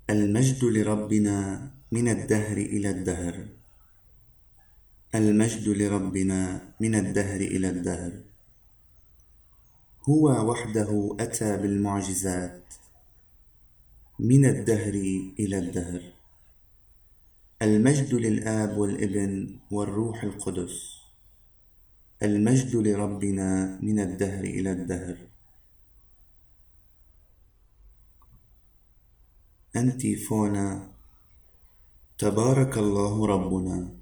المجد لربنا من الدهر إلى الدهر. المجد لربنا من الدهر إلى الدهر. هو وحده أتى بالمعجزات من الدهر إلى الدهر. المجد للآب والابن والروح القدس. المجد لربنا من الدهر إلى الدهر. أنتيفونا. تبارك الله ربنا